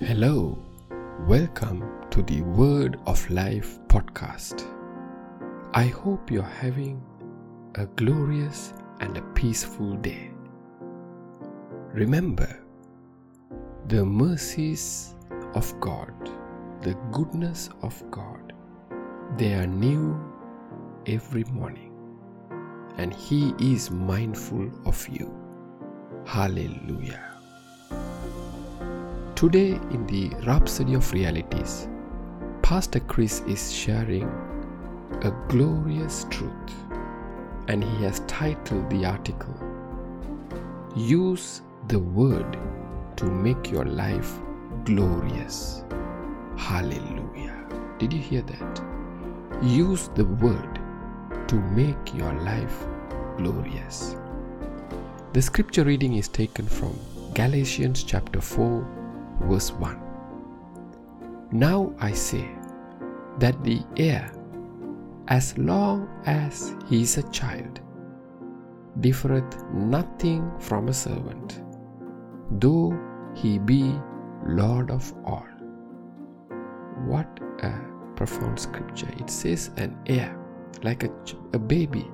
Hello, welcome to the Word of Life podcast. I hope you're having a glorious and a peaceful day. Remember, the mercies of God, the goodness of God, they are new every morning, and He is mindful of you. Hallelujah. Today in the Rhapsody of Realities, Pastor Chris is sharing a glorious truth, and he has titled the article, Use the Word to Make Your Life Glorious. Hallelujah. Did you hear that? Use the Word to make your life glorious. The scripture reading is taken from Galatians chapter 4, verse 1. Now I say that the heir, as long as he is a child, differeth nothing from a servant, though he be Lord of all. What a profound scripture. It says an heir, like a baby.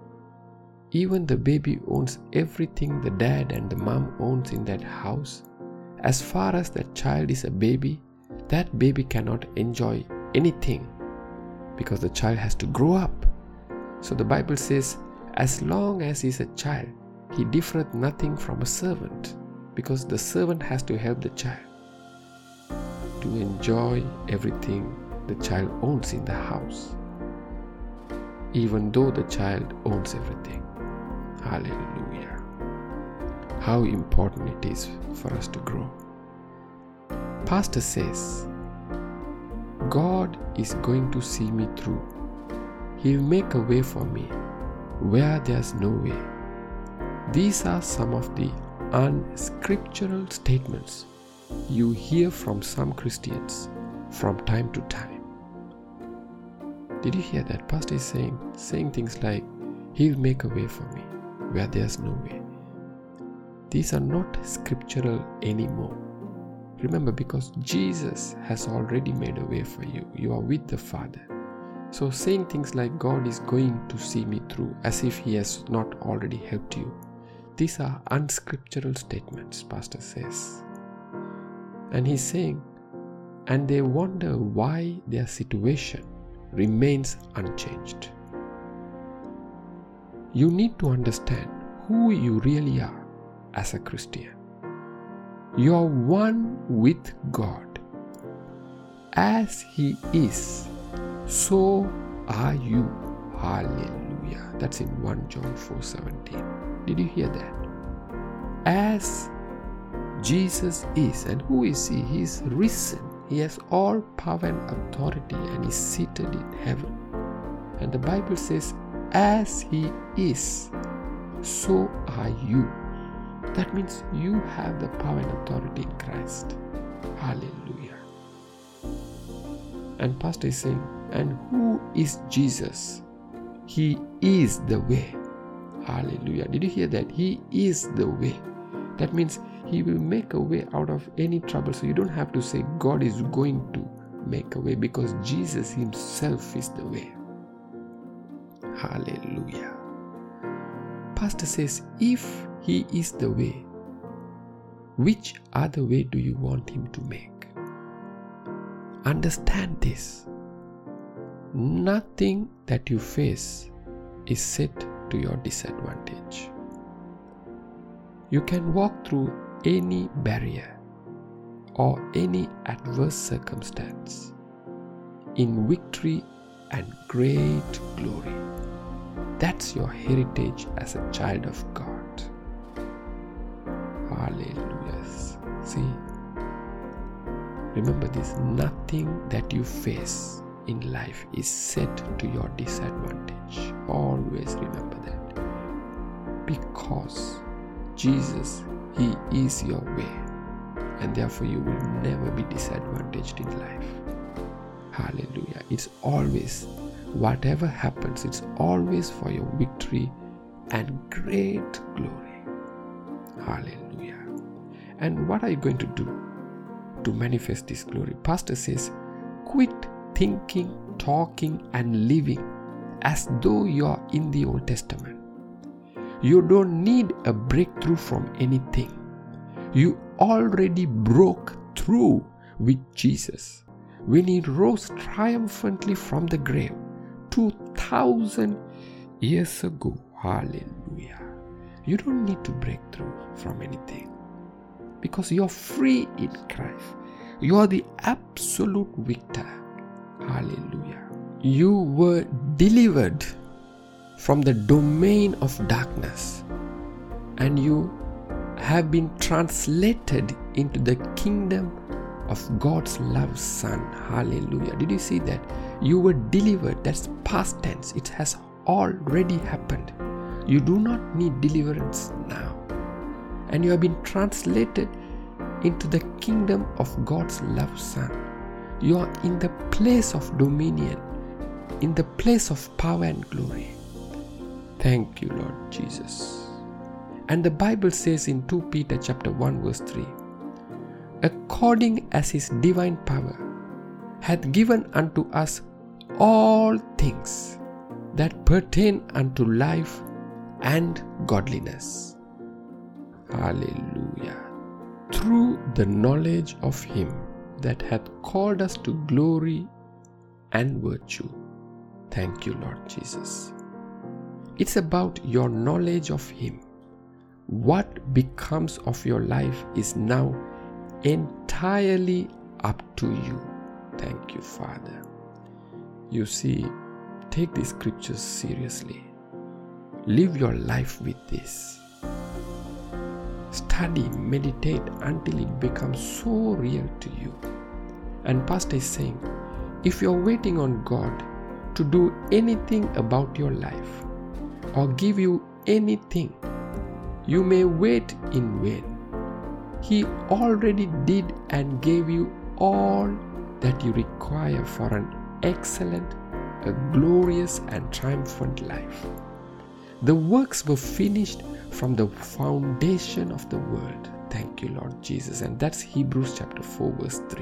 Even the baby owns everything the dad and the mom owns in that house. As far as that child is a baby, that baby cannot enjoy anything because the child has to grow up. So the Bible says, as long as he is a child, he differeth nothing from a servant, because the servant has to help the child to enjoy everything the child owns in the house, even though the child owns everything. Hallelujah. How important it is for us to grow. Pastor says, God is going to see me through. He'll make a way for me where there's no way. These are some of the unscriptural statements you hear from some Christians from time to time. Did you hear that? Pastor is saying things like, He'll make a way for me where there's no way. These are not scriptural anymore. Remember, because Jesus has already made a way for you. You are with the Father. So saying things like God is going to see me through as if He has not already helped you, these are unscriptural statements, Pastor says. And he's saying, and they wonder why their situation remains unchanged. You need to understand who you really are as a Christian. You are one with God. As He is, so are you. Hallelujah. That's in 1 John 4:17. Did you hear that? As Jesus is, and who is He? He is risen. He has all power and authority, and is seated in heaven. And the Bible says, as He is, so are you. That means you have the power and authority in Christ. Hallelujah. And Pastor is saying, and who is Jesus? He is the way. Hallelujah. Did you hear that? He is the way. That means He will make a way out of any trouble. So you don't have to say God is going to make a way, because Jesus Himself is the way. Hallelujah. Pastor says, if He is the way, which other way do you want Him to make? Understand this. Nothing that you face is set to your disadvantage. You can walk through any barrier or any adverse circumstance in victory and great glory. That's your heritage as a child of God. Hallelujah. See, remember this, nothing that you face in life is set to your disadvantage. Always remember that. Because Jesus, He is your way, and therefore you will never be disadvantaged in life. Hallelujah. It's always, whatever happens, it's always for your victory and great glory. Hallelujah. And what are you going to do to manifest this glory. Pastor says, quit thinking, talking, and living as though you are in the Old Testament. You don't need a breakthrough from anything. You already broke through with Jesus when he rose triumphantly from the grave 2,000 years ago. Hallelujah. You don't need to break through from anything because you're free in Christ. You are the absolute victor. Hallelujah. You were delivered from the domain of darkness and you have been translated into the kingdom of God's loved Son. Hallelujah. Did you see that? You were delivered. That's past tense. It has already happened. You do not need deliverance now. And you have been translated into the kingdom of God's loved Son. You are in the place of dominion, in the place of power and glory. Thank you, Lord Jesus. And the Bible says in 2 Peter chapter 1 verse 3, according as his divine power hath given unto us all things that pertain unto life and godliness. Hallelujah. Through the knowledge of him that hath called us to glory and virtue. Thank you, Lord Jesus. It's about your knowledge of him. What becomes of your life is now entirely up to you. Thank you, Father. You see, take these scriptures seriously. Live your life with this. Study, meditate until it becomes so real to you. And Pastor is saying, if you're waiting on God to do anything about your life or give you anything, you may wait in vain. He already did and gave you all that you require for an excellent, a glorious and triumphant life. The works were finished from the foundation of the world. Thank you, Lord Jesus. And that's Hebrews chapter 4 verse 3.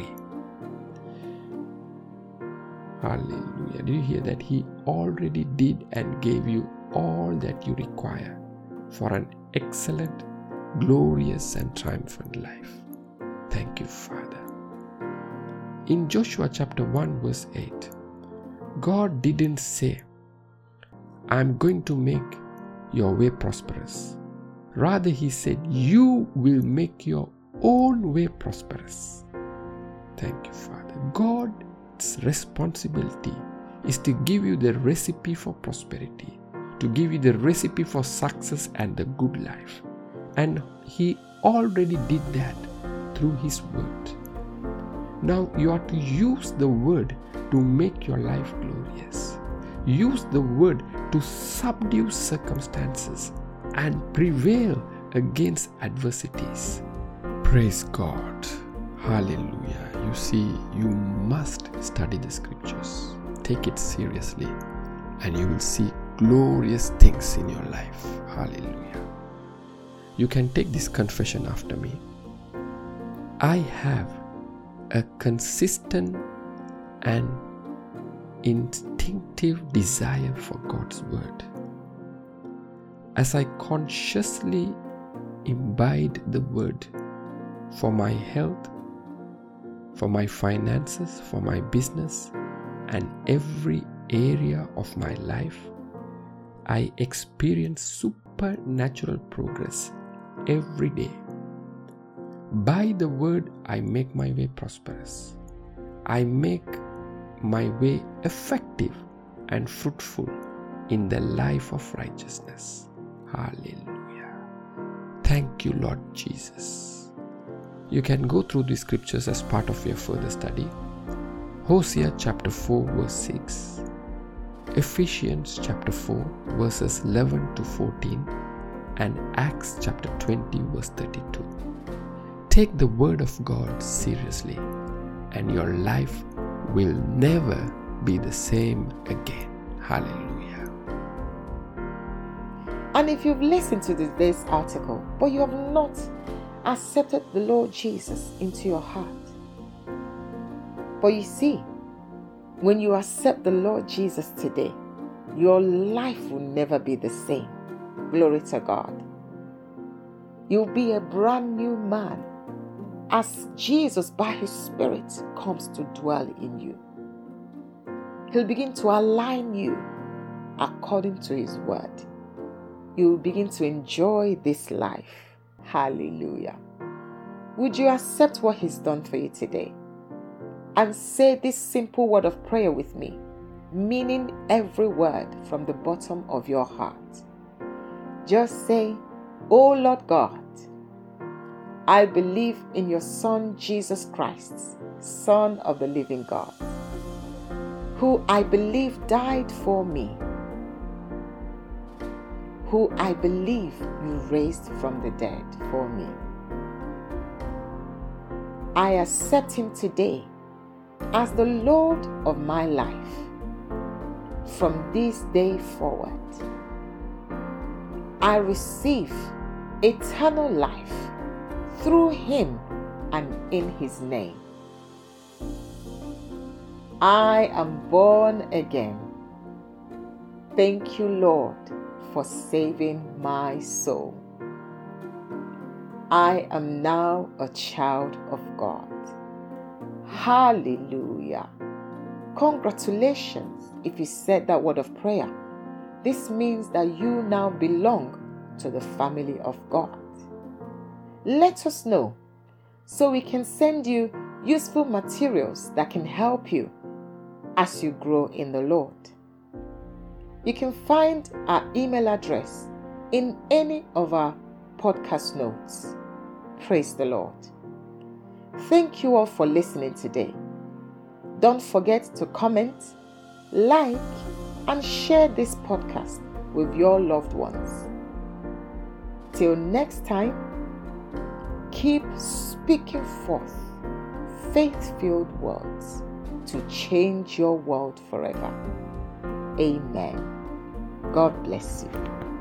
Hallelujah. Did you hear that? He already did and gave you all that you require for an excellent, glorious and triumphant life. Thank you, Father. In Joshua chapter 1 verse 8, God didn't say, I'm going to make your way prosperous. Rather, he said, you will make your own way prosperous. Thank you, Father. God's responsibility is to give you the recipe for prosperity, to give you the recipe for success and the good life. And he already did that through his word. Now you are to use the word to make your life glorious. Use the word to subdue circumstances and prevail against adversities. Praise God. Hallelujah. You see, you must study the scriptures. Take it seriously and you will see glorious things in your life. Hallelujah. You can take this confession after me. I have a consistent and instinctive desire for God's word. As I consciously imbibe the word for my health, for my finances, for my business, and every area of my life, I experience supernatural progress every day. By the word, I make my way prosperous. I make my way effective and fruitful in the life of righteousness. Hallelujah. Thank you, Lord Jesus. You can go through the scriptures as part of your further study. Hosea chapter 4 verse 6, Ephesians chapter 4 verses 11 to 14, and Acts chapter 20 verse 32. Take the word of God seriously and your life will never be the same again. Hallelujah. And if you've listened to today's article, but you have not accepted the Lord Jesus into your heart, But you see, when you accept the Lord Jesus today, your life will never be the same. Glory to God. You'll be a brand new man as Jesus, by His Spirit, comes to dwell in you. He'll begin to align you according to His word. You'll begin to enjoy this life. Hallelujah. Would you accept what He's done for you today? And say this simple word of prayer with me, meaning every word from the bottom of your heart. Just say, "Oh Lord God, I believe in your Son Jesus Christ, Son of the living God, who I believe died for me, who I believe you raised from the dead for me. I accept Him today as the Lord of my life. From this day forward, I receive eternal life through Him and in His name. I am born again. Thank you, Lord, for saving my soul. I am now a child of God." Hallelujah. Congratulations if you said that word of prayer. This means that you now belong to the family of God. Let us know so we can send you useful materials that can help you as you grow in the Lord. You can find our email address in any of our podcast notes. Praise the Lord. Thank you all for listening today. Don't forget to comment, like, and share this podcast with your loved ones. Till next time, keep speaking forth faith-filled words to change your world forever. Amen. God bless you.